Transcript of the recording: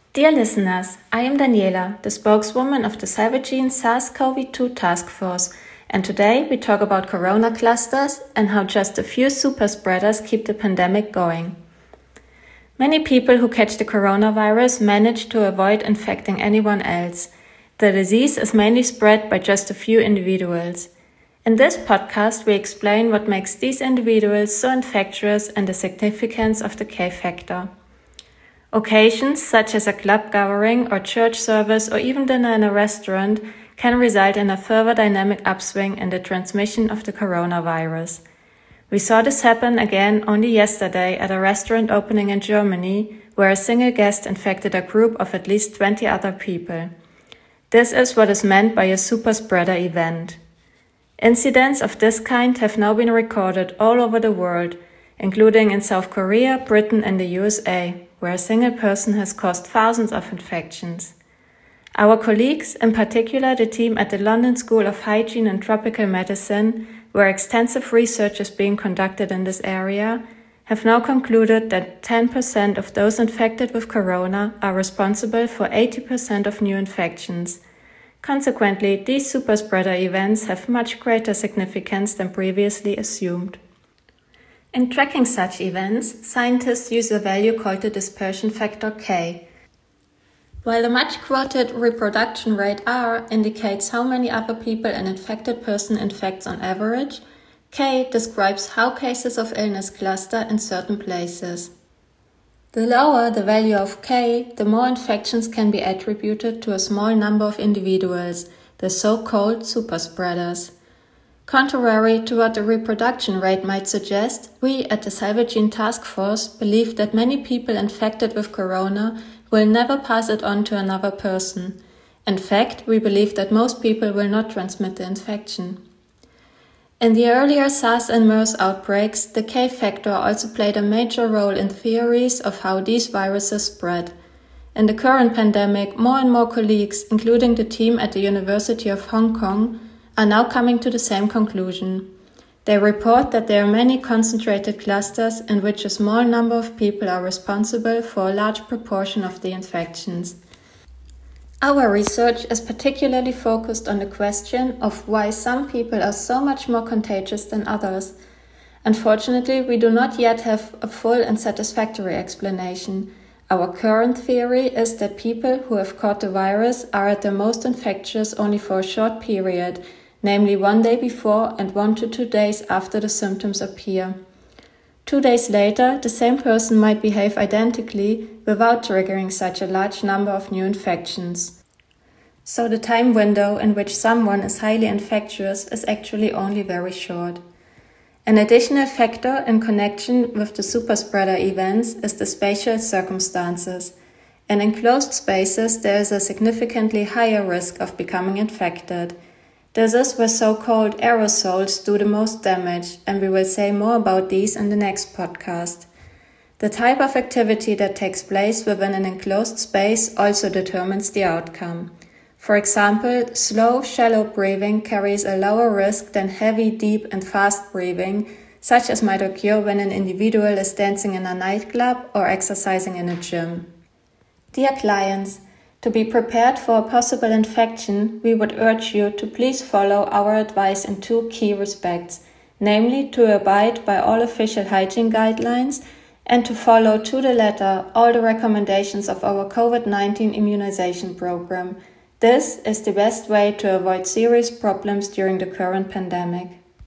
Dear listeners, I am Daniela, the spokeswoman of the CyberGene SARS-CoV-2 Task Force, and today we talk about corona clusters and how just a few super spreaders keep the pandemic going. Many people who catch the coronavirus manage to avoid infecting anyone else. The disease is mainly spread by just a few individuals. In this podcast, we explain what makes these individuals so infectious and the significance of the K factor. Occasions such as a club gathering or church service or even dinner in a restaurant can result in a further dynamic upswing in the transmission of the coronavirus. We saw this happen again only yesterday at a restaurant opening in Germany, where a single guest infected a group of at least 20 other people. This is what is meant by a super spreader event. Incidents of this kind have now been recorded all over the world, including in South Korea, Britain and the USA, where a single person has caused thousands of infections. Our colleagues, in particular the team at the London School of Hygiene and Tropical Medicine, where extensive research is being conducted in this area, have now concluded that 10% of those infected with corona are responsible for 80% of new infections. Consequently, these superspreader events have much greater significance than previously assumed. In tracking such events, scientists use a value called the dispersion factor K. While the much-quoted reproduction rate R indicates how many other people an infected person infects on average, K describes how cases of illness cluster in certain places. The lower the value of K, the more infections can be attributed to a small number of individuals, the so-called superspreaders. Contrary to what the reproduction rate might suggest, we at the CyberGene Task Force believe that many people infected with corona will never pass it on to another person. In fact, we believe that most people will not transmit the infection. In the earlier SARS and MERS outbreaks, the K factor also played a major role in theories of how these viruses spread. In the current pandemic, more and more colleagues, including the team at the University of Hong Kong, are now coming to the same conclusion. They report that there are many concentrated clusters in which a small number of people are responsible for a large proportion of the infections. Our research is particularly focused on the question of why some people are so much more contagious than others. Unfortunately, we do not yet have a full and satisfactory explanation. Our current theory is that people who have caught the virus are at their most infectious only for a short period, namely 1 day before and 1 to 2 days after the symptoms appear. 2 days later, the same person might behave identically without triggering such a large number of new infections. So the time window in which someone is highly infectious is actually only very short. An additional factor in connection with the superspreader events is the spatial circumstances. In enclosed spaces, there is a significantly higher risk of becoming infected. This is where so-called aerosols do the most damage, and we will say more about these in the next podcast. The type of activity that takes place within an enclosed space also determines the outcome. For example, slow, shallow breathing carries a lower risk than heavy, deep and fast breathing, such as might occur when an individual is dancing in a nightclub or exercising in a gym. Dear clients, to be prepared for a possible infection, we would urge you to please follow our advice in 2 key respects, namely to abide by all official hygiene guidelines and to follow to the letter all the recommendations of our COVID-19 immunization program. This is the best way to avoid serious problems during the current pandemic.